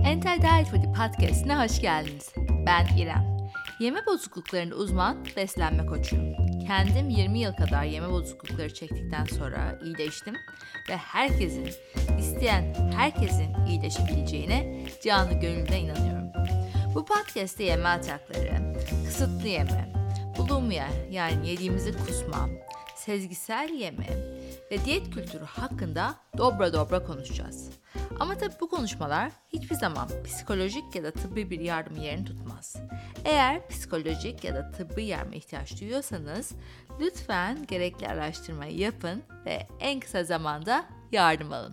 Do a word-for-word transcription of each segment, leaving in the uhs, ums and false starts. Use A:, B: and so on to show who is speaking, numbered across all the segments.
A: Entel Diet Foodie Podcast'ine hoş geldiniz. Ben İrem. Yeme bozukluklarında uzman beslenme koçuyum. Kendim yirmi yıl kadar yeme bozuklukları çektikten sonra iyileştim ve herkesin, isteyen herkesin iyileşebileceğine canı gönülden inanıyorum. Bu podcast'te yeme atakları, kısıtlı yeme, bulimia yani yediğimizi kusma, sezgisel yeme ve diyet kültürü hakkında dobra dobra konuşacağız. Ama tabii bu konuşmalar hiçbir zaman psikolojik ya da tıbbi bir yardım yerini tutmaz. Eğer psikolojik ya da tıbbi yardıma ihtiyaç duyuyorsanız lütfen gerekli araştırmayı yapın ve en kısa zamanda yardım alın.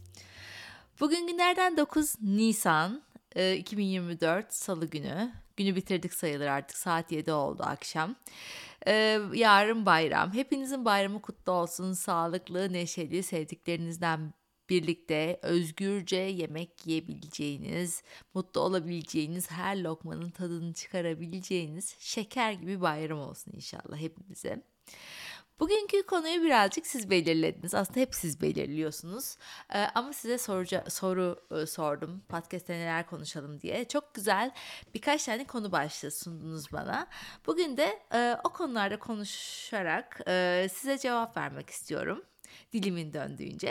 A: Bugün günlerden dokuz Nisan iki bin yirmi dört Salı günü. Günü bitirdik sayılır, artık saat yedi oldu akşam. Ee, yarın bayram. Hepinizin bayramı kutlu olsun. Sağlıklı, neşeli, sevdiklerinizden birlikte özgürce yemek yiyebileceğiniz, mutlu olabileceğiniz, her lokmanın tadını çıkarabileceğiniz şeker gibi bayram olsun inşallah hepimize. Bugünkü konuyu birazcık siz belirlediniz. Aslında hep siz belirliyorsunuz. Ee, ama size soruca, soru e, sordum. Podcast'te neler konuşalım diye. Çok güzel birkaç tane konu başlığı sundunuz bana. Bugün de e, o konularda konuşarak e, size cevap vermek istiyorum. Dilimin döndüğünce.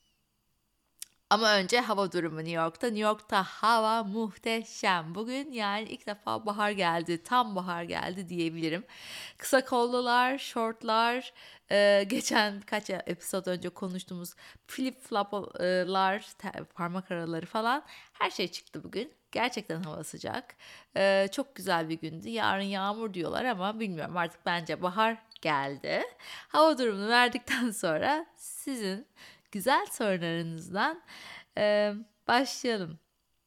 A: Ama önce hava durumu New York'ta. New York'ta hava muhteşem. Bugün yani ilk defa bahar geldi, tam bahar geldi diyebilirim. Kısa kollular, şortlar, e, geçen birkaç episod önce konuştuğumuz flip floplar, parmak araları falan her şey çıktı bugün. Gerçekten hava sıcak. E, çok güzel bir gündü. Yarın yağmur diyorlar ama bilmiyorum, artık bence bahar geldi. Hava durumunu verdikten sonra sizin güzel sorularınızdan e, başlayalım.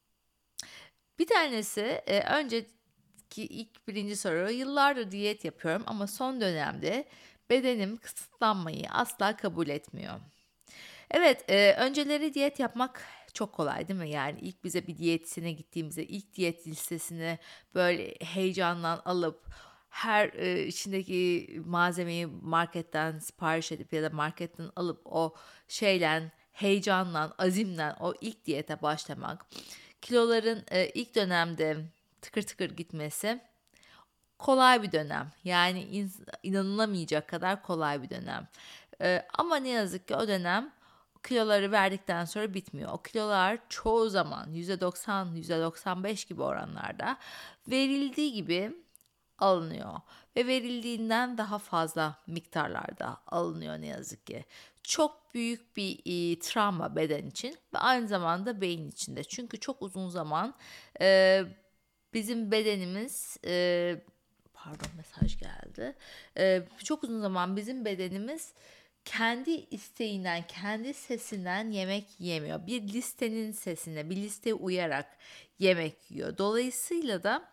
A: Bir tanesi e, önceki ilk birinci soru. Yıllardır diyet yapıyorum ama son dönemde bedenim kısıtlanmayı asla kabul etmiyor. Evet, e, önceleri diyet yapmak çok kolay değil mi? Yani ilk bize bir diyetçisine gittiğimizde ilk diyet listesini böyle heyecanla alıp her e, içindeki malzemeyi marketten sipariş edip ya da marketten alıp o şeyle, heyecanla, azimle o ilk diyete başlamak, kiloların e, ilk dönemde tıkır tıkır gitmesi kolay bir dönem. Yani in, inanılamayacak kadar kolay bir dönem. E, ama ne yazık ki o dönem kiloları verdikten sonra bitmiyor. O kilolar çoğu zaman yüzde doksan, yüzde doksan beş gibi oranlarda verildiği gibi alınıyor ve verildiğinden daha fazla miktarlarda alınıyor ne yazık ki. Çok büyük bir e, travma beden için ve aynı zamanda beyin için de. Çünkü çok uzun zaman e, bizim bedenimiz e, pardon mesaj geldi. E, çok uzun zaman bizim bedenimiz kendi isteğinden, kendi sesinden yemek yemiyor. Bir listenin sesine, bir listeye uyarak yemek yiyor. Dolayısıyla da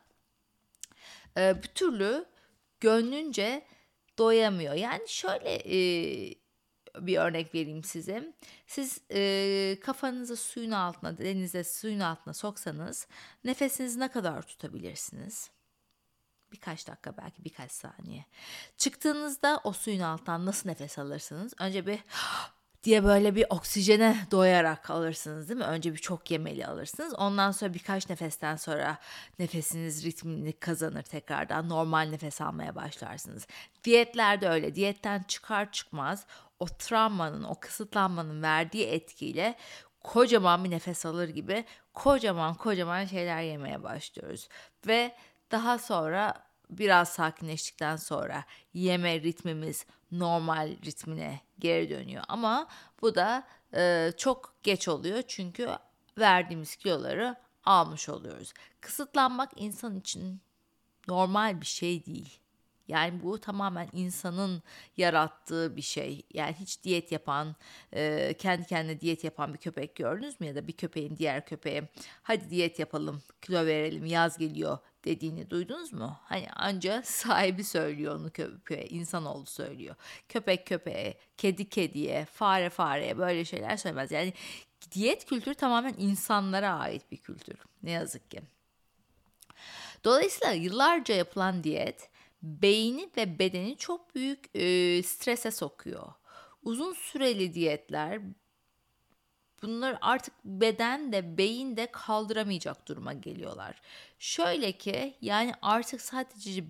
A: e, bir türlü gönlünce doyamıyor. Yani şöyle e, bir örnek vereyim size. Siz e, kafanızı suyun altına, denize suyun altına soksanız nefesinizi ne kadar tutabilirsiniz? Birkaç dakika, belki birkaç saniye. Çıktığınızda o suyun altından nasıl nefes alırsınız? Önce bir diye böyle bir oksijene doyarak alırsınız değil mi? Önce bir çok yemeli alırsınız. Ondan sonra birkaç nefesten sonra nefesiniz ritmini kazanır, tekrardan normal nefes almaya başlarsınız. Diyetlerde öyle. Diyetten çıkar çıkmaz o travmanın, o kısıtlanmanın verdiği etkiyle kocaman bir nefes alır gibi kocaman kocaman şeyler yemeye başlıyoruz. Ve daha sonra biraz sakinleştikten sonra yeme ritmimiz normal ritmine geri dönüyor. Ama bu da e, çok geç oluyor çünkü verdiğimiz kiloları almış oluyoruz. Kısıtlanmak insan için normal bir şey değil. Yani bu tamamen insanın yarattığı bir şey. Yani hiç diyet yapan, e, kendi kendine diyet yapan bir köpek gördünüz mü? Ya da bir köpeğin diğer köpeğe hadi diyet yapalım, kilo verelim, yaz geliyor dediğini duydunuz mu? Hani anca sahibi söylüyor onu köpeğe, insanoğlu söylüyor. Köpek köpeğe, kedi kediye, fare fareye böyle şeyler söylemez. Yani diyet kültürü tamamen insanlara ait bir kültür. Ne yazık ki. Dolayısıyla yıllarca yapılan diyet beyni ve bedeni çok büyük e, strese sokuyor. Uzun süreli diyetler bunlar artık beden de beyin de kaldıramayacak duruma geliyorlar. Şöyle ki yani artık sadece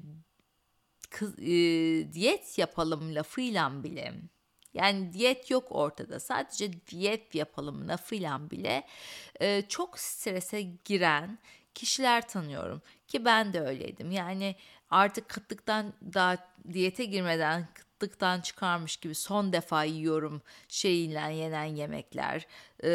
A: kız, e, diyet yapalım lafıyla bile, yani diyet yok ortada, sadece diyet yapalım lafıyla bile e, çok strese giren kişiler tanıyorum ki ben de öyleydim. Yani artık kıtlıktan, daha diyete girmeden kıtlıktan çıkarmış gibi son defa yiyorum şeyiyle yenen yemekler,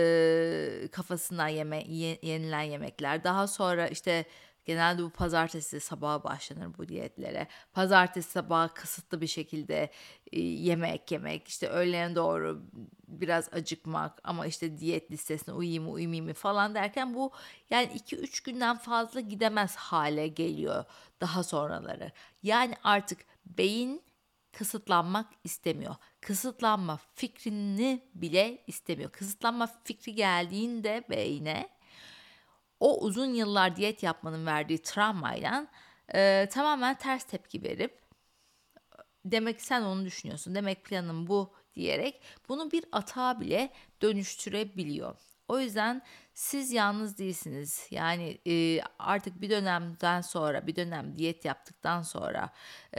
A: e, kafasından yeme, ye- yenilen yemekler. Daha sonra işte genelde bu pazartesi sabahı başlanır bu diyetlere. Pazartesi sabahı kısıtlı bir şekilde e, yemek yemek, işte öğlene doğru biraz acıkmak ama işte diyet listesine uyuyayım mı uyumayayım mı falan derken bu yani iki üç günden fazla gidemez hale geliyor daha sonraları. Yani artık beyin kısıtlanmak istemiyor. Kısıtlanma fikrini bile istemiyor. Kısıtlanma fikri geldiğinde beyne, o uzun yıllar diyet yapmanın verdiği travmayla e, tamamen ters tepki verip, demek sen onu düşünüyorsun, demek planın bu diyerek bunu bir atağa bile dönüştürebiliyor. O yüzden siz yalnız değilsiniz. Yani e, artık bir dönemden sonra, bir dönem diyet yaptıktan sonra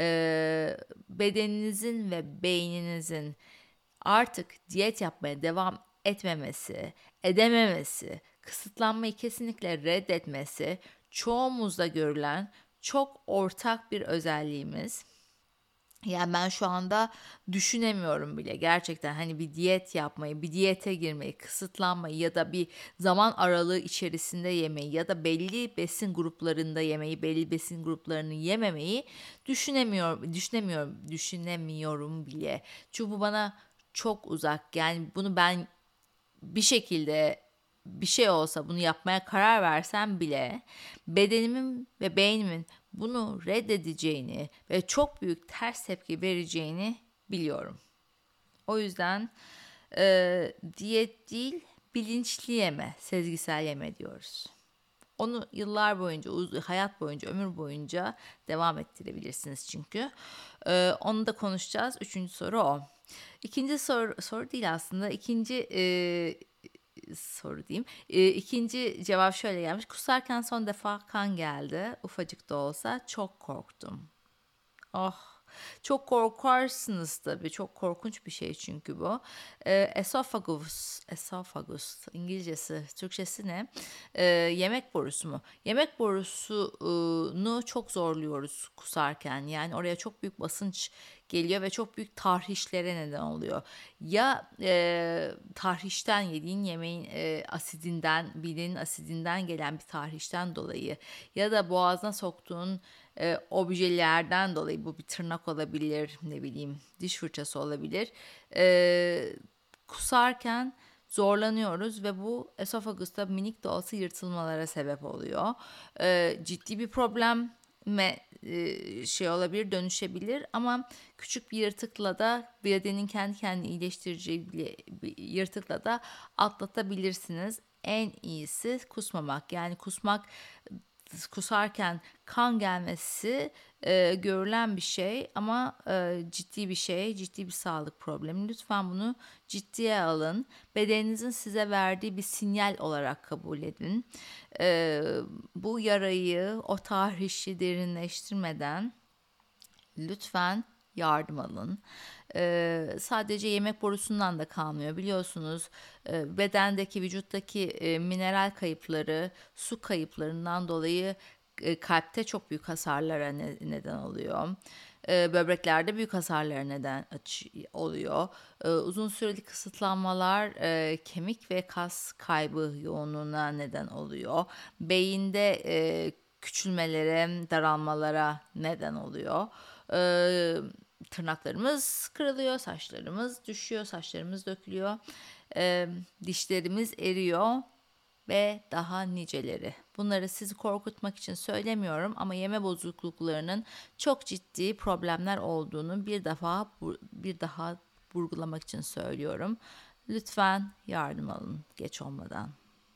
A: e, bedeninizin ve beyninizin artık diyet yapmaya devam etmemesi, edememesi, kısıtlanmayı kesinlikle reddetmesi çoğumuzda görülen çok ortak bir özelliğimiz. Yani ben şu anda düşünemiyorum bile gerçekten, hani bir diyet yapmayı, bir diyete girmeyi, kısıtlanmayı ya da bir zaman aralığı içerisinde yemeyi ya da belli besin gruplarında yemeyi, belli besin gruplarını yememeyi düşünemiyorum, düşünemiyorum, düşünemiyorum bile. Çünkü bu bana çok uzak. Yani bunu ben bir şekilde, bir şey olsa bunu yapmaya karar versem bile bedenimin ve beynimin bunu reddedeceğini ve çok büyük ters tepki vereceğini biliyorum. O yüzden e, diyet değil, bilinçli yeme, sezgisel yeme diyoruz. Onu yıllar boyunca, hayat boyunca, ömür boyunca devam ettirebilirsiniz çünkü. Ee, onu da konuşacağız. Üçüncü soru o. İkinci soru, soru değil aslında. İkinci e, soru diyeyim. E, ikinci cevap şöyle gelmiş. Kusarken son defa kan geldi. Ufacık da olsa çok korktum. Oh, çok korkarsınız tabii. Çok korkunç bir şey çünkü bu. Ee, esophagus, esophagus İngilizcesi, Türkçesi ne? Ee, yemek borusu mu? Yemek borusunu çok zorluyoruz kusarken. Yani oraya çok büyük basınç geliyor ve çok büyük tahrişlere neden oluyor. Ya e, tahrişten, yediğin yemeğin e, asidinden, midenin asidinden gelen bir tahrişten dolayı ya da boğazına soktuğun e, objelerden dolayı, bu bir tırnak olabilir, ne bileyim diş fırçası olabilir. E, kusarken zorlanıyoruz ve bu esofagusta minik de olsa yırtılmalara sebep oluyor. E, ciddi bir problem me e, şey olabilir, dönüşebilir ama küçük bir yırtıkla da, bedenin kendi kendini iyileştireceği bir yırtıkla da atlatabilirsiniz. En iyisi kusmamak. Yani kusmak, kusarken kan gelmesi e, görülen bir şey ama e, ciddi bir şey, ciddi bir sağlık problemi. Lütfen bunu ciddiye alın. Bedeninizin size verdiği bir sinyal olarak kabul edin. E, bu yarayı, o tahrişi derinleştirmeden lütfen yardım alın. Ee, sadece yemek borusundan da kalmıyor biliyorsunuz. Ee, bedendeki, vücuttaki e, mineral kayıpları, su kayıplarından dolayı e, kalpte çok büyük hasarlara ne, neden oluyor. Ee, böbreklerde büyük hasarlara neden aç- oluyor. Ee, uzun süreli kısıtlanmalar e, kemik ve kas kaybı yoğunluğuna neden oluyor. Beyinde e, küçülmelere, daralmalara neden oluyor. Ee, tırnaklarımız kırılıyor, saçlarımız düşüyor, saçlarımız dökülüyor, ee, dişlerimiz eriyor ve daha niceleri. Bunları sizi korkutmak için söylemiyorum ama yeme bozukluklarının çok ciddi problemler olduğunu bir defa bir daha vurgulamak için söylüyorum. Lütfen yardım alın geç olmadan.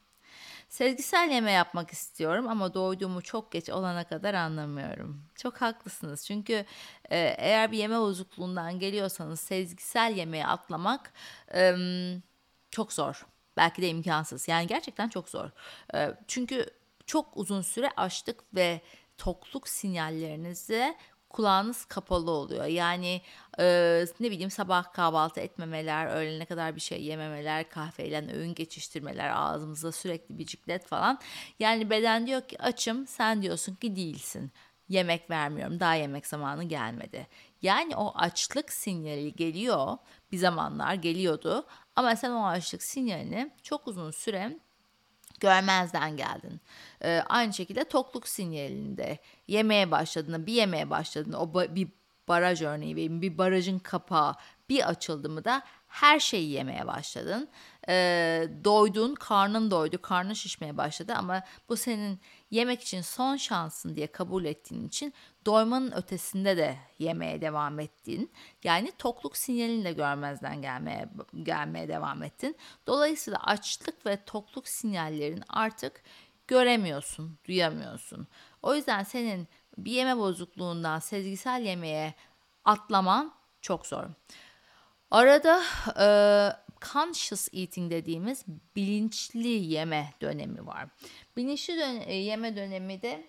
A: Sezgisel yeme yapmak istiyorum ama doyduğumu çok geç olana kadar anlamıyorum. Çok haklısınız çünkü e, eğer bir yeme bozukluğundan geliyorsanız sezgisel yemeğe atlamak e, çok zor. Belki de imkansız. Yani gerçekten çok zor. Ee, çünkü çok uzun süre açlık ve tokluk sinyallerinize kulağınız kapalı oluyor. Yani e, ne bileyim sabah kahvaltı etmemeler, öğlene kadar bir şey yememeler, kahveyle öğün geçiştirmeler, ağzımızda sürekli bir ciklet falan. Yani beden diyor ki açım, sen diyorsun ki değilsin. Yemek vermiyorum, daha yemek zamanı gelmedi. Yani o açlık sinyali geliyor, bir zamanlar geliyordu ama sen o açlık sinyalini çok uzun süre görmezden geldin. Ee, aynı şekilde tokluk sinyalinde yemeye başladığında, bir yemeye başladığında o ba- bir baraj örneği vereyim. Bir barajın kapağı bir açıldı mı da her şeyi yemeye başladın. Ee, doydun, karnın doydu, karnın şişmeye başladı ama bu senin yemek için son şansın diye kabul ettiğin için doymanın ötesinde de yemeye devam ettin. Yani tokluk sinyalini de görmezden gelmeye gelmeye devam ettin. Dolayısıyla açlık ve tokluk sinyallerini artık göremiyorsun, duyamıyorsun. O yüzden senin bir yeme bozukluğundan sezgisel yemeğe atlaman çok zor. Arada e, conscious eating dediğimiz bilinçli yeme dönemi var. Bilinçli dön- e, yeme dönemi de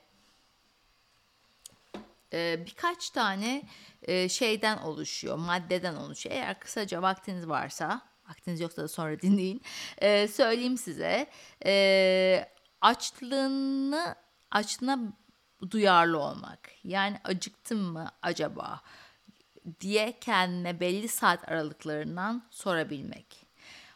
A: e, birkaç tane e, şeyden oluşuyor, maddeden oluşuyor. Eğer kısaca vaktiniz varsa, vaktiniz yoksa da sonra dinleyin. E, söyleyeyim size. E, açlığını, açlığına duyarlı olmak. Yani acıktım mı acaba diye kendine belli saat aralıklarından sorabilmek.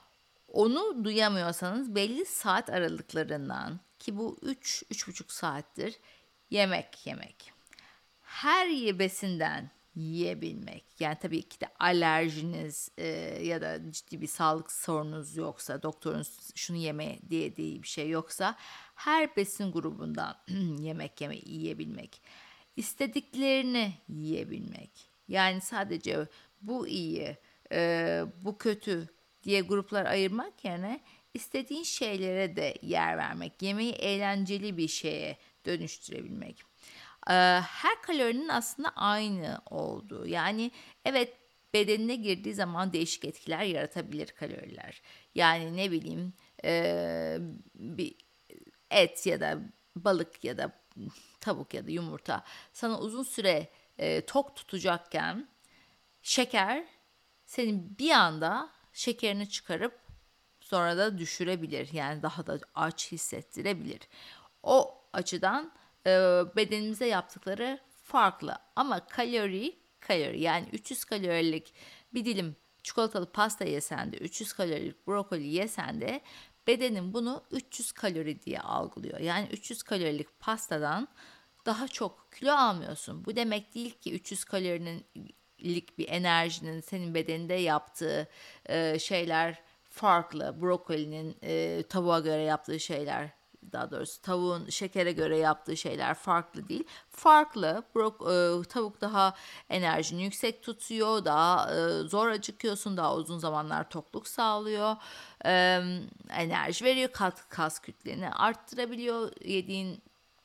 A: Onu duyamıyorsanız belli saat aralıklarından, ki bu üç üç buçuk saattir, yemek yemek. Her besinden yiyebilmek. Yani tabii ki de alerjiniz e, ya da ciddi bir sağlık sorunuz yoksa, doktorun şunu yeme diye diye bir şey yoksa her besin grubundan yemek yeme yiyebilmek. İstediklerini yiyebilmek. Yani sadece bu iyi, e, bu kötü diye gruplar ayırmak yerine istediğin şeylere de yer vermek. Yemeği eğlenceli bir şeye dönüştürebilmek. Ee, her kalorinin aslında aynı olduğu. Yani evet, bedenine girdiği zaman değişik etkiler yaratabilir kaloriler. Yani ne bileyim e, bir et ya da balık ya da tavuk ya da yumurta sana uzun süre e, tok tutacakken şeker senin bir anda şekerini çıkarıp sonra da düşürebilir. Yani daha da aç hissettirebilir. O açıdan e, bedenimize yaptıkları farklı. Ama kalori kalori, yani üç yüz kalorilik bir dilim çikolatalı pasta yesen de, üç yüz kalorilik brokoli yesen de bedenin bunu üç yüz kalori diye algılıyor. Yani üç yüz kalorilik pastadan daha çok kilo almıyorsun. Bu demek değil ki üç yüz kalorinin lik bir enerjinin senin bedeninde yaptığı e, şeyler farklı. Brokolinin e, tavuğa göre yaptığı şeyler, daha doğrusu tavuğun şekere göre yaptığı şeyler farklı değil. Farklı. Brok- e, tavuk daha enerjini yüksek tutuyor, daha e, zor acıkıyorsun, daha uzun zamanlar tokluk sağlıyor, e, enerji veriyor, kas, kas kütleni arttırabiliyor yediğin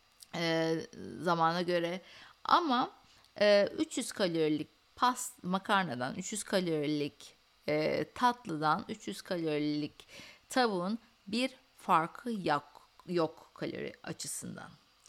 A: e, zamana göre. Ama e, üç yüz kalorilik pas makarnadan, üç yüz kalorilik e, tatlıdan, üç yüz kalorilik tavuğun bir farkı yok, yok kalori açısından.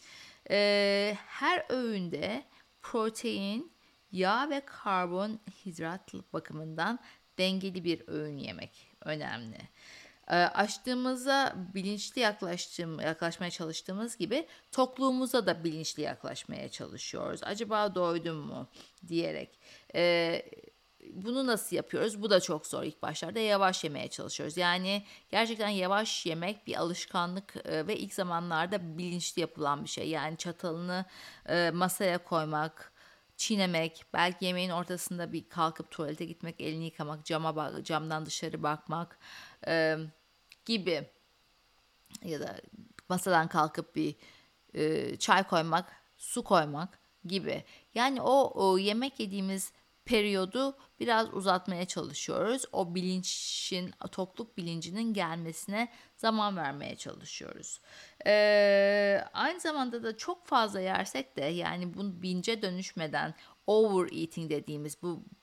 A: E, her öğünde protein, yağ ve karbonhidrat bakımından dengeli bir öğün yemek önemli. E, açtığımıza bilinçli yaklaştığım, yaklaşmaya çalıştığımız gibi tokluğumuza da bilinçli yaklaşmaya çalışıyoruz. Acaba doydum mu diyerek. E, bunu nasıl yapıyoruz? Bu da çok zor ilk başlarda. Yavaş yemeye çalışıyoruz. Yani gerçekten yavaş yemek bir alışkanlık e, ve ilk zamanlarda bilinçli yapılan bir şey. Yani çatalını e, masaya koymak, çiğnemek, belki yemeğin ortasında bir kalkıp tuvalete gitmek, elini yıkamak, cama bak, camdan dışarı bakmak e, gibi, ya da masadan kalkıp bir e, çay koymak, su koymak gibi. Yani o, o yemek yediğimiz periyodu biraz uzatmaya çalışıyoruz. O bilinçin, tokluk bilincinin gelmesine zaman vermeye çalışıyoruz. Ee, aynı zamanda da çok fazla yersek de, yani bu bince dönüşmeden overeating dediğimiz bu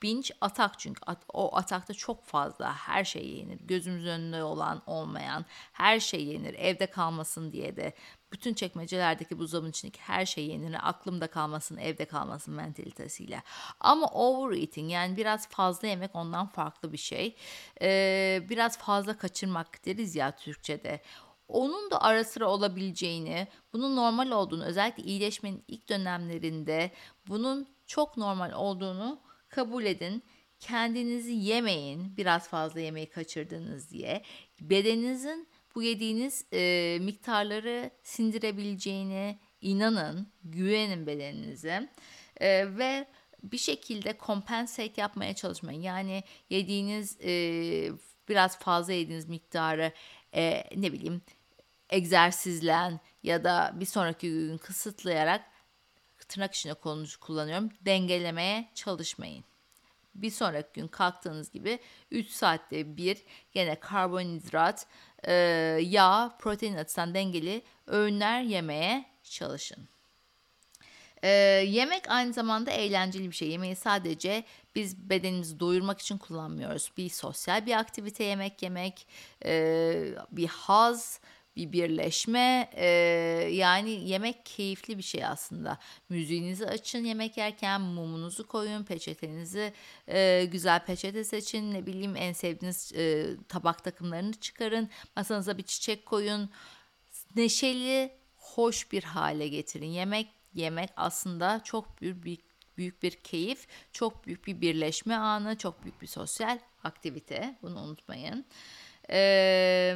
A: binge atak, çünkü at, o atakta çok fazla her şey yenir. Gözümüzün önünde olan olmayan her şey yenir. Evde kalmasın diye de bütün çekmecelerdeki buzdolabının içindeki her şey yenir. Aklımda kalmasın, evde kalmasın mentalitesiyle. Ama overeating, yani biraz fazla yemek, ondan farklı bir şey. Ee, biraz fazla kaçırmak deriz ya Türkçe'de. Onun da ara sıra olabileceğini, bunun normal olduğunu, özellikle iyileşmenin ilk dönemlerinde bunun çok normal olduğunu kabul edin. Kendinizi yemeyin, biraz fazla yemeği kaçırdınız diye. Bedeninizin bu yediğiniz e, miktarları sindirebileceğine inanın, güvenin bedeninize. E, ve bir şekilde compensate yapmaya çalışmayın. Yani yediğiniz e, biraz fazla yediğiniz miktarı e, ne bileyim egzersizlen ya da bir sonraki gün kısıtlayarak, tırnak içinde kullanıyorum, dengelemeye çalışmayın. Bir sonraki gün kalktığınız gibi üç saatte bir yine karbonhidrat, e, yağ, protein açısından dengeli öğünler yemeye çalışın. Ee, yemek aynı zamanda eğlenceli bir şey. Yemeği sadece biz bedenimizi doyurmak için kullanmıyoruz. Bir sosyal bir aktivite yemek yemek, e, bir haz, bir birleşme. E, yani yemek keyifli bir şey aslında. Müziğinizi açın yemek yerken, mumunuzu koyun, peçetenizi e, güzel peçete seçin. Ne bileyim en sevdiğiniz e, tabak takımlarını çıkarın. Masanıza bir çiçek koyun. Neşeli, hoş bir hale getirin. Yemek Yemek aslında çok büyük bir büyük bir keyif, çok büyük bir birleşme anı, çok büyük bir sosyal aktivite. Bunu unutmayın. Ee,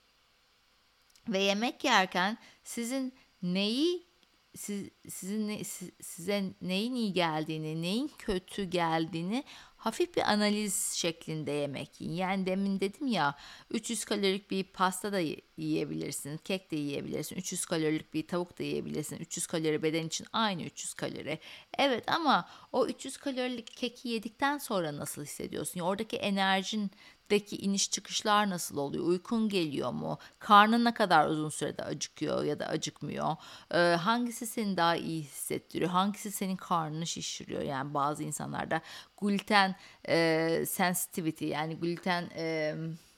A: ve yemek yerken sizin neyi siz, sizin ne, siz, size neyin iyi geldiğini, neyin kötü geldiğini hafif bir analiz şeklinde yemek yiyin. Yani demin dedim ya, üç yüz kalorilik bir pasta da yiyebilirsin, kek de yiyebilirsin, üç yüz kalorilik bir tavuk da yiyebilirsin. üç yüz kalori beden için aynı üç yüz kalori. Evet, ama o üç yüz kalorilik keki yedikten sonra nasıl hissediyorsun? Oradaki enerjin deki iniş çıkışlar nasıl oluyor? Uykun geliyor mu? Karnın ne kadar uzun sürede acıkıyor ya da acıkmıyor? Ee, hangisi seni daha iyi hissettiriyor? Hangisi senin karnını şişiriyor? Yani bazı insanlarda gluten e, sensitivity, yani gluten e,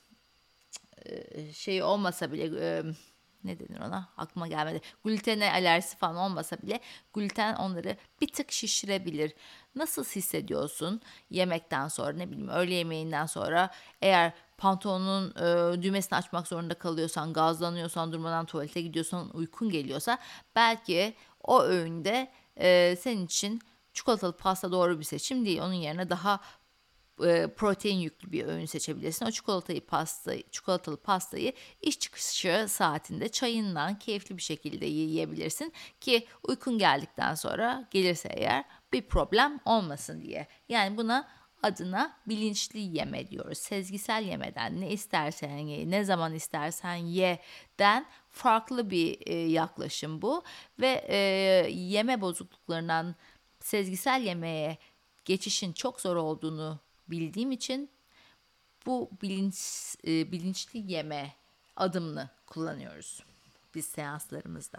A: e, şey olmasa bile, e, ne denir ona, aklıma gelmedi. Glutene alerjisi falan olmasa bile gluten onları bir tık şişirebilir. Nasıl hissediyorsun yemekten sonra, ne bileyim öğle yemeğinden sonra? Eğer pantolonun e, düğmesini açmak zorunda kalıyorsan, gazlanıyorsan, durmadan tuvalete gidiyorsan, uykun geliyorsa, belki o öğünde e, senin için çikolatalı pasta doğru bir seçim değil. Onun yerine daha e, protein yüklü bir öğün seçebilirsin. O çikolatayı pastayı, çikolatalı pastayı iş çıkışı saatinde çayından keyifli bir şekilde yiyebilirsin ki uykun geldikten sonra, gelirse eğer, bir problem olmasın diye. Yani buna adına bilinçli yeme diyoruz. Sezgisel yemeden, ne istersen ye, ne zaman istersen ye'den farklı bir e, yaklaşım bu ve e, yeme bozukluklarından sezgisel yemeğe geçişin çok zor olduğunu bildiğim için bu bilinç e, bilinçli yeme adımını kullanıyoruz biz seanslarımızda.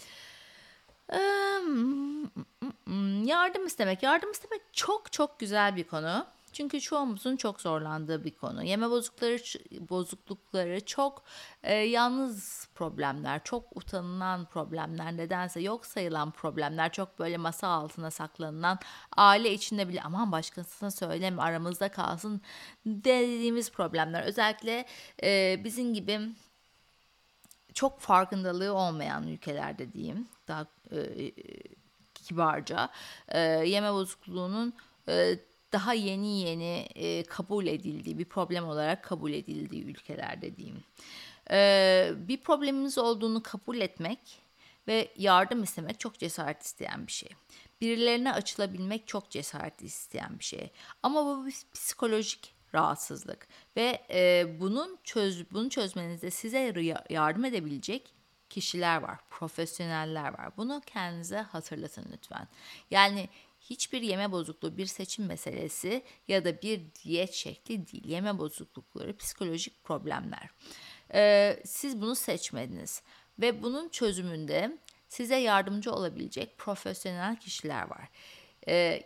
A: Yardım istemek. Yardım istemek çok çok güzel bir konu. Çünkü çoğumuzun çok zorlandığı bir konu. Yeme bozuklukları, bozuklukları çok e, yalnız problemler, çok utanılan problemler, nedense yok sayılan problemler, çok böyle masa altına saklanılan, aile içinde bile aman başkasına söyleme, aramızda kalsın dediğimiz problemler. Özellikle e, bizim gibi çok farkındalığı olmayan ülkelerde diyeyim, daha e, kibarca, e, yeme bozukluğunun e, daha yeni yeni e, kabul edildiği, bir problem olarak kabul edildiği ülkelerde diyeyim. E, bir problemimiz olduğunu kabul etmek ve yardım istemek çok cesaret isteyen bir şey. Birilerine açılabilmek çok cesaret isteyen bir şey. Ama bu bir psikolojik rahatsızlık ve e, bunun çöz bunu çözmenizde size yardım edebilecek kişiler var, profesyoneller var. Bunu kendinize hatırlatın lütfen. Yani hiçbir yeme bozukluğu bir seçim meselesi ya da bir diyet şekli değil. Yeme bozuklukları psikolojik problemler. Ee, siz bunu seçmediniz ve bunun çözümünde size yardımcı olabilecek profesyonel kişiler var. Ee,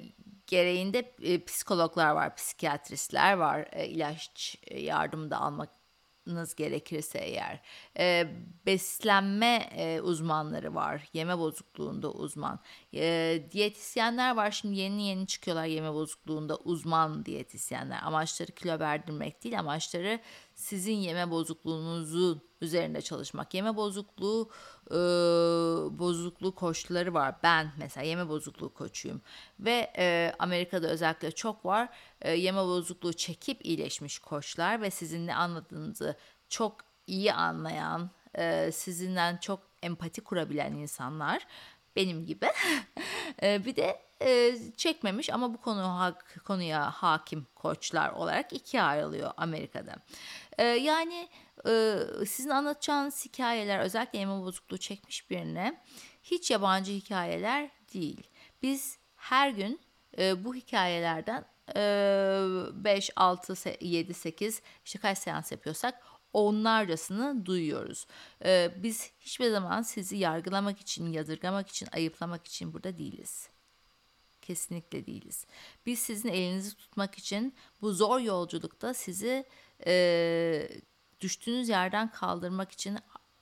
A: gereğinde e, psikologlar var, psikiyatristler var, e, ilaç e, yardımı da almanız gerekirse eğer. E, beslenme e, uzmanları var, yeme bozukluğunda uzman. E, diyetisyenler var, şimdi yeni yeni çıkıyorlar yeme bozukluğunda uzman diyetisyenler. Amaçları kilo verdirmek değil, amaçları sizin yeme bozukluğunuzun üzerinde çalışmak. Yeme bozukluğu e, bozukluğu koçları var. Ben mesela yeme bozukluğu koçuyum ve e, Amerika'da özellikle çok var. E, yeme bozukluğu çekip iyileşmiş koçlar ve sizin ne anladığınızı çok iyi anlayan, e, sizinden çok empati kurabilen insanlar benim gibi. E, bir de e, çekmemiş ama bu konu hak, konuya hakim koçlar olarak ikiye ayrılıyor Amerika'da. E, yani e, sizin anlatacağınız hikayeler özellikle yeme bozukluğu çekmiş birine hiç yabancı hikayeler değil. Biz her gün e, bu hikayelerden beş, altı, yedi, sekiz işte kaç seans yapıyorsak onlarcasını duyuyoruz. Ee, biz hiçbir zaman sizi yargılamak için, yadırgamak için, ayıplamak için burada değiliz. Kesinlikle değiliz. Biz sizin elinizi tutmak için bu zor yolculukta sizi e, düştüğünüz yerden kaldırmak için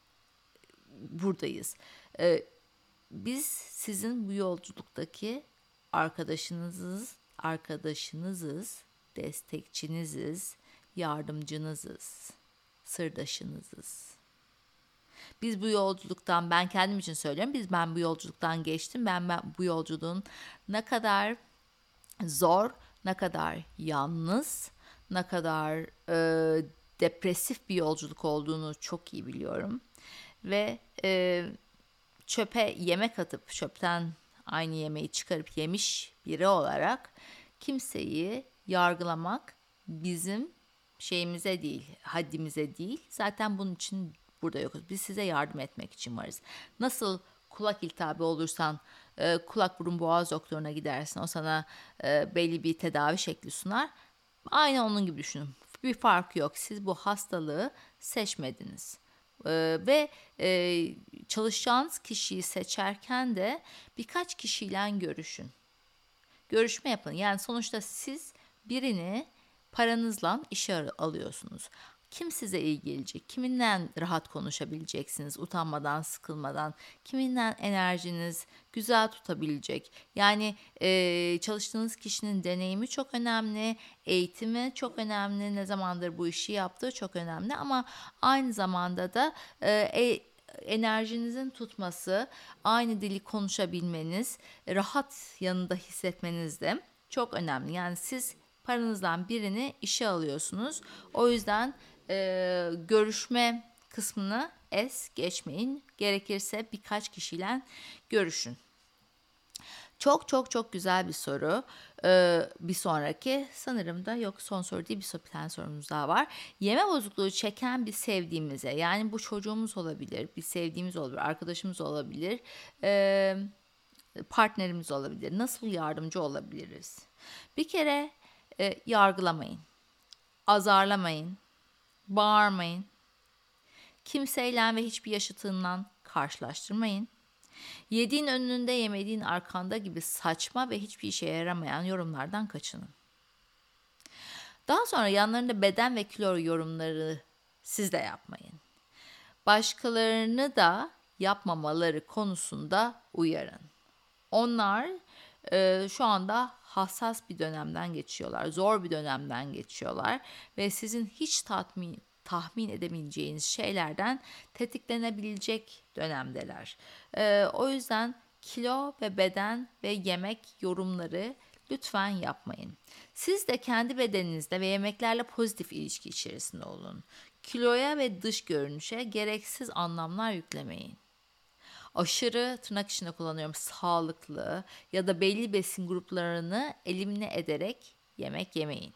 A: buradayız. E, biz sizin bu yolculuktaki arkadaşınızız, arkadaşınızız, destekçiniziz, yardımcınızız, sırdaşınızız. Biz bu yolculuktan, ben kendim için söylüyorum, biz ben bu yolculuktan geçtim. Ben, ben bu yolculuğun ne kadar zor, ne kadar yalnız, ne kadar e, depresif bir yolculuk olduğunu çok iyi biliyorum. Ve e, çöpe yemek atıp çöpten aynı yemeği çıkarıp yemiş biri olarak kimseyi yargılamak bizim şeyimize değil, haddimize değil. Zaten bunun için burada yokuz. Biz size yardım etmek için varız. Nasıl kulak iltihabı olursan e, kulak burun boğaz doktoruna gidersin. O sana e, belli bir tedavi şekli sunar. Aynı onun gibi düşünün. Bir farkı yok. Siz bu hastalığı seçmediniz. Ee, ve e, çalışacağınız kişiyi seçerken de birkaç kişiyle görüşün. Görüşme yapın. Yani sonuçta siz birini paranızla işe alıyorsunuz. Kim size iyi gelecek? Kiminle rahat konuşabileceksiniz utanmadan, sıkılmadan? Kiminle enerjiniz güzel tutabilecek? Yani e, çalıştığınız kişinin deneyimi çok önemli, eğitimi çok önemli, ne zamandır bu işi yaptığı çok önemli ama aynı zamanda da e, e, enerjinizin tutması, aynı dili konuşabilmeniz, rahat yanında hissetmeniz de çok önemli. Yani siz paranızdan birini işe alıyorsunuz. O yüzden e, görüşme kısmını es geçmeyin. Gerekirse birkaç kişiyle görüşün. Çok çok çok güzel bir soru. Ee, bir sonraki sanırım da yok son soru değil bir, so- bir tane sorumuz daha var. Yeme bozukluğu çeken bir sevdiğimize yani bu çocuğumuz olabilir, bir sevdiğimiz olabilir, arkadaşımız olabilir, e, partnerimiz olabilir. Nasıl yardımcı olabiliriz? Bir kere e, yargılamayın, azarlamayın, bağırmayın, kimseyle ve hiçbir yaşıtından karşılaştırmayın. Yediğin önünde yemediğin arkanda gibi saçma ve hiçbir işe yaramayan yorumlardan kaçının. Daha sonra yanlarında beden ve kilo yorumları siz de yapmayın. Başkalarını da yapmamaları konusunda uyarın. Onlar e, şu anda hassas bir dönemden geçiyorlar, zor bir dönemden geçiyorlar ve sizin hiç tatmin tahmin edemeyeceğiniz şeylerden tetiklenebilecek dönemdeler. Ee, o yüzden kilo ve beden ve yemek yorumları lütfen yapmayın. Siz de kendi bedeninizle ve yemeklerle pozitif ilişki içerisinde olun. Kiloya ve dış görünüşe gereksiz anlamlar yüklemeyin. Aşırı tırnak içinde kullanıyorum sağlıklı ya da belli besin gruplarını elimine ederek yemek yemeyin.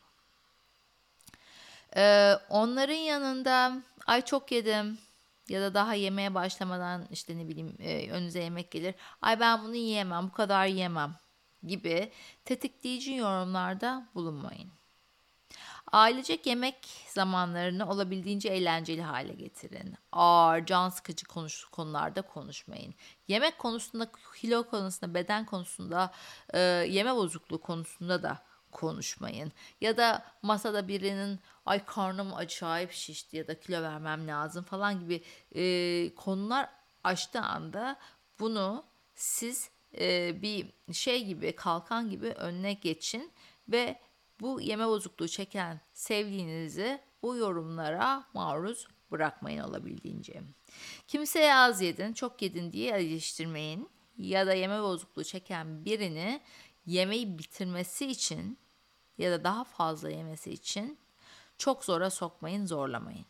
A: Ee, onların yanında ay çok yedim ya da daha yemeye başlamadan işte ne bileyim e, önünüze yemek gelir. Ay ben bunu yiyemem, bu kadar yiyemem gibi tetikleyici yorumlarda bulunmayın. Ailecek yemek zamanlarını olabildiğince eğlenceli hale getirin. Ağır, can sıkıcı konuş, konularda konuşmayın. Yemek konusunda, kilo konusunda, beden konusunda, e, yeme bozukluğu konusunda da konuşmayın. Ya da masada birinin ay karnım acayip şişti ya da kilo vermem lazım falan gibi e, konular açtığı anda bunu siz e, bir şey gibi, kalkan gibi önüne geçin ve bu yeme bozukluğu çeken sevdiğinizi bu yorumlara maruz bırakmayın olabildiğince. Kimseye az yedin, çok yedin diye eleştirmeyin ya da yeme bozukluğu çeken birini yemeği bitirmesi için ya da daha fazla yemesi için çok zora sokmayın, zorlamayın.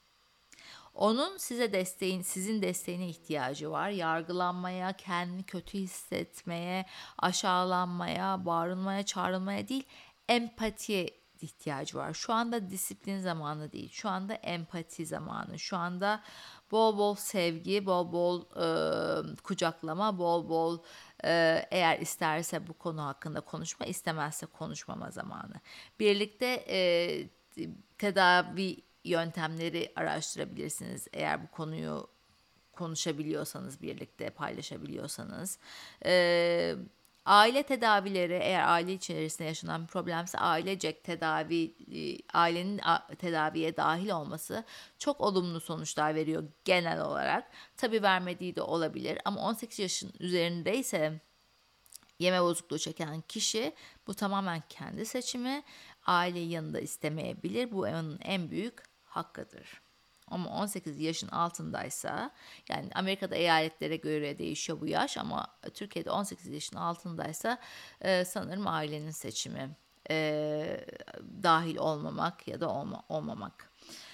A: Onun size desteğin, sizin desteğine ihtiyacı var. Yargılanmaya, kendini kötü hissetmeye, aşağılanmaya, bağırılmaya, çağrılmaya değil, empatiye ihtiyacı var. Şu anda disiplin zamanı değil. Şu anda empati zamanı. Şu anda bol bol sevgi, bol bol e, kucaklama, bol bol e, eğer isterse bu konu hakkında konuşma, istemezse konuşmama zamanı. Birlikte e, tedavi yöntemleri araştırabilirsiniz. Eğer bu konuyu konuşabiliyorsanız, birlikte paylaşabiliyorsanız. Ee, aile tedavileri, eğer aile içerisinde yaşanan bir problemse ailecek tedavi, ailenin tedaviye dahil olması çok olumlu sonuçlar veriyor genel olarak. Tabii vermediği de olabilir ama on sekiz yaşın üzerindeyse yeme bozukluğu çeken kişi bu tamamen kendi seçimi. Aileyi yanında istemeyebilir. Bu onun en büyük hakkıdır. Ama on sekiz yaşın altındaysa, yani Amerika'da eyaletlere göre değişiyor bu yaş ama Türkiye'de on sekiz yaşın altındaysa e, sanırım ailenin seçimi. E, dahil olmamak ya da olma, olmamak.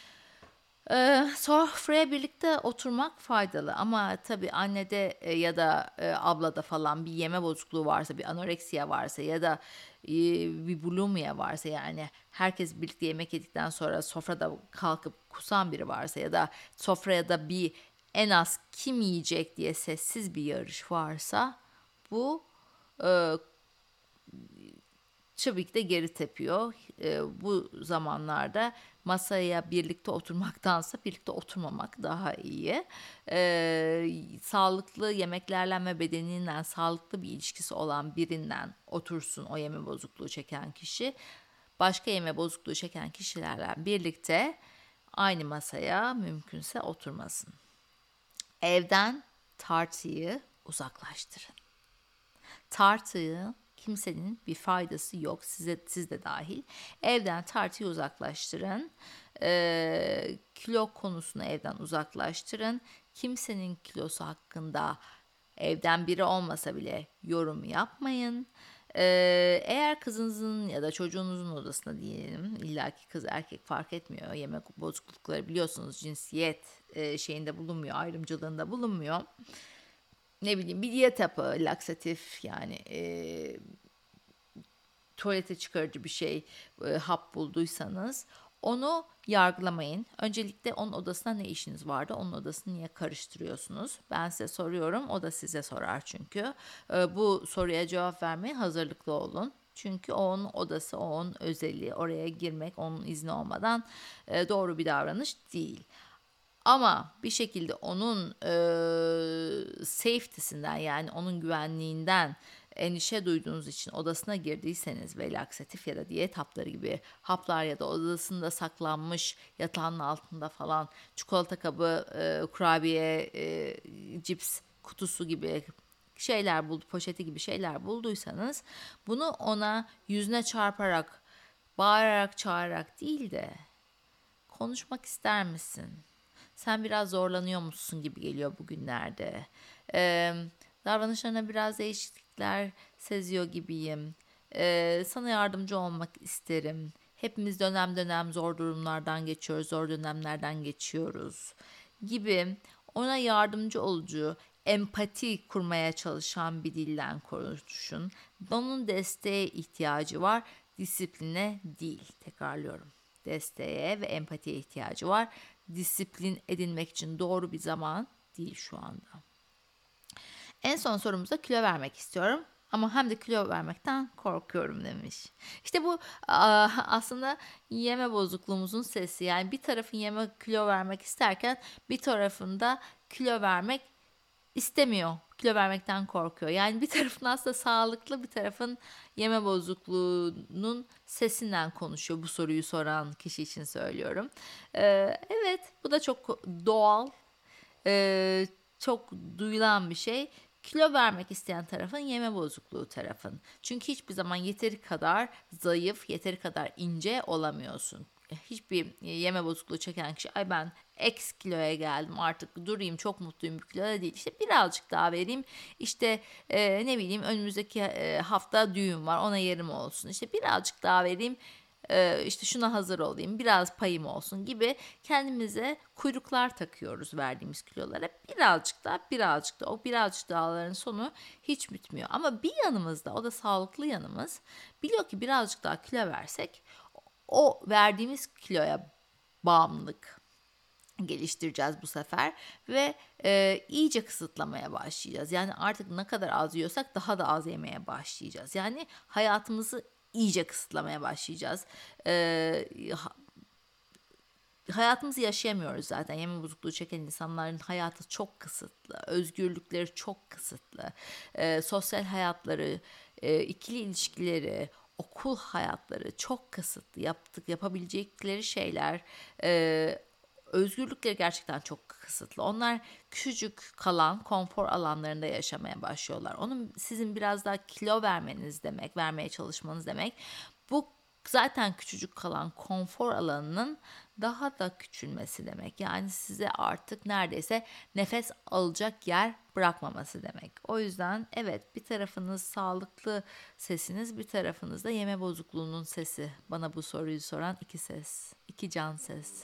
A: Ee, sofraya birlikte oturmak faydalı ama tabii annede e, ya da e, ablada falan bir yeme bozukluğu varsa, bir anoreksiya varsa ya da e, bir bulimia varsa, yani herkes birlikte yemek yedikten sonra sofrada kalkıp kusan biri varsa ya da sofraya da bir en az kim yiyecek diye sessiz bir yarış varsa bu e, tabii ki de geri tepiyor. E, bu zamanlarda masaya birlikte oturmaktansa birlikte oturmamak daha iyi. E, sağlıklı yemeklerle ve bedeninden sağlıklı bir ilişkisi olan birinden otursun o yeme bozukluğu çeken kişi. Başka yeme bozukluğu çeken kişilerle birlikte aynı masaya mümkünse oturmasın. Evden tartıyı uzaklaştırın. Tartıyı kimsenin bir faydası yok, size, siz de dahil. Evden tartıyı uzaklaştırın. Ee, kilo konusunu evden uzaklaştırın. Kimsenin kilosu hakkında evden biri olmasa bile yorum yapmayın. Ee, eğer kızınızın ya da çocuğunuzun odasında diyelim, illaki kız erkek fark etmiyor. Yemek bozuklukları biliyorsunuz cinsiyet e, şeyinde bulunmuyor, ayrımcılığında bulunmuyor. Ne bileyim bir diyet hapı, laksatif, yani e, tuvalete çıkarıcı bir şey, e, hap bulduysanız onu yargılamayın. Öncelikle onun odasına ne işiniz vardı? Onun odasını niye karıştırıyorsunuz? Ben size soruyorum, o da size sorar çünkü. E, bu soruya cevap vermeye hazırlıklı olun. Çünkü o onun odası, o onun özelliği. Oraya girmek onun izni olmadan e, doğru bir davranış değil. Ama bir şekilde onun e, safety'sinden, yani onun güvenliğinden endişe duyduğunuz için odasına girdiyseniz ve laksatif ya da diyet hapları gibi haplar ya da odasında saklanmış yatağının altında falan çikolata kabı, e, kurabiye, e, cips kutusu gibi şeyler buldu, poşeti gibi şeyler bulduysanız bunu ona yüzüne çarparak, bağırarak, çağırarak değil de konuşmak ister misin? Sen biraz zorlanıyor musun gibi geliyor bugünlerde. Ee, davranışlarına biraz değişiklikler seziyor gibiyim. Ee, sana yardımcı olmak isterim. Hepimiz dönem dönem zor durumlardan geçiyoruz, zor dönemlerden geçiyoruz gibi ona yardımcı olucu, empati kurmaya çalışan bir dilden konuşun. Onun desteğe ihtiyacı var, disipline değil. Tekrarlıyorum. Desteğe ve empatiye ihtiyacı var. Disiplin edinmek için doğru bir zaman değil şu anda. En son sorumuzda kilo vermek istiyorum. Ama hem de kilo vermekten korkuyorum demiş. İşte bu aslında yeme bozukluğumuzun sesi. Yani bir tarafın yeme kilo vermek isterken bir tarafında kilo vermek istemiyor. Kilo vermekten korkuyor. Yani bir tarafın aslında sağlıklı, bir tarafın yeme bozukluğunun sesinden konuşuyor. Bu soruyu soran kişi için söylüyorum. Ee, evet, bu da çok doğal, ee, çok duyulan bir şey. Kilo vermek isteyen tarafın yeme bozukluğu tarafın. Çünkü hiçbir zaman yeteri kadar zayıf, yeteri kadar ince olamıyorsun. Hiçbir yeme bozukluğu çeken kişi ay ben X kiloya geldim artık durayım çok mutluyum bir kiloda değil. İşte birazcık daha vereyim işte e, ne bileyim önümüzdeki e, hafta düğün var ona yerim olsun. İşte birazcık daha vereyim e, işte şuna hazır olayım biraz payım olsun gibi kendimize kuyruklar takıyoruz verdiğimiz kilolara. Birazcık daha birazcık da o birazcık daha'ların sonu hiç bitmiyor. Ama bir yanımızda o da sağlıklı yanımız biliyor ki birazcık daha kilo versek o verdiğimiz kiloya bağımlılık geliştireceğiz bu sefer ve e, iyice kısıtlamaya başlayacağız. Yani artık ne kadar az yiyorsak daha da az yemeye başlayacağız. Yani hayatımızı iyice kısıtlamaya başlayacağız. E, ha, hayatımızı yaşayamıyoruz zaten. Yeme bozukluğu çeken insanların hayatı çok kısıtlı. Özgürlükleri çok kısıtlı. E, sosyal hayatları, e, ikili ilişkileri, okul hayatları çok kısıtlı. Yaptık, yapabilecekleri şeyler, e, özgürlükleri gerçekten çok kısıtlı. Onlar küçücük kalan konfor alanlarında yaşamaya başlıyorlar. Onun sizin biraz daha kilo vermeniz demek, vermeye çalışmanız demek. Bu zaten küçücük kalan konfor alanının daha da küçülmesi demek. Yani size artık neredeyse nefes alacak yer bırakmaması demek. O yüzden evet bir tarafınız sağlıklı sesiniz, bir tarafınız da yeme bozukluğunun sesi. Bana bu soruyu soran iki ses, iki can ses.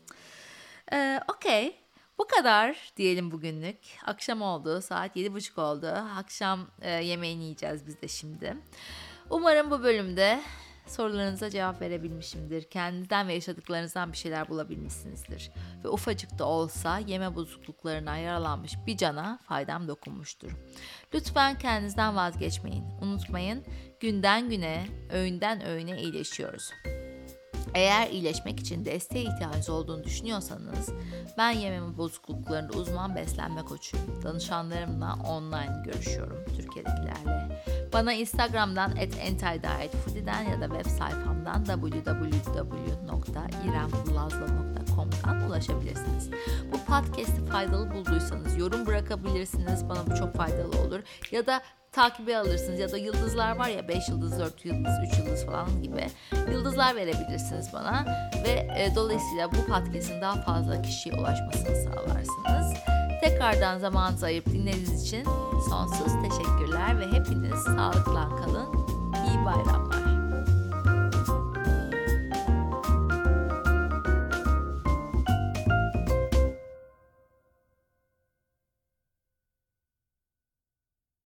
A: Ee, Okey. Bu kadar diyelim bugünlük. Akşam oldu. Saat yedi buçuk oldu. Akşam e, yemeğini yiyeceğiz biz de şimdi. Umarım bu bölümde sorularınıza cevap verebilmişimdir. Kendinizden ve yaşadıklarınızdan bir şeyler bulabilmişsinizdir. Ve ufacık da olsa yeme bozukluklarına yaralanmış bir cana faydam dokunmuştur. Lütfen kendinizden vazgeçmeyin. Unutmayın, günden güne, öğünden öğüne iyileşiyoruz. Eğer iyileşmek için desteğe ihtiyacınız olduğunu düşünüyorsanız ben yeme bozukluklarında uzman beslenme koçuyum. Danışanlarımla online görüşüyorum Türkiye'dekilerle. Bana Instagram'dan et entidietfoodie'den ya da web sayfamdan double-u double-u double-u nokta iremlazlo nokta com'dan ulaşabilirsiniz. Bu podcast'i faydalı bulduysanız yorum bırakabilirsiniz. Bana bu çok faydalı olur. Ya da takibe alırsınız ya da yıldızlar var ya beş yıldız, dört yıldız, üç yıldız falan gibi yıldızlar verebilirsiniz bana ve e, dolayısıyla bu podcast'in daha fazla kişiye ulaşmasını sağlarsınız. Tekrardan zamanınızı ayırıp dinlediğiniz için sonsuz teşekkürler ve hepiniz sağlıkla kalın. İyi bayramlar.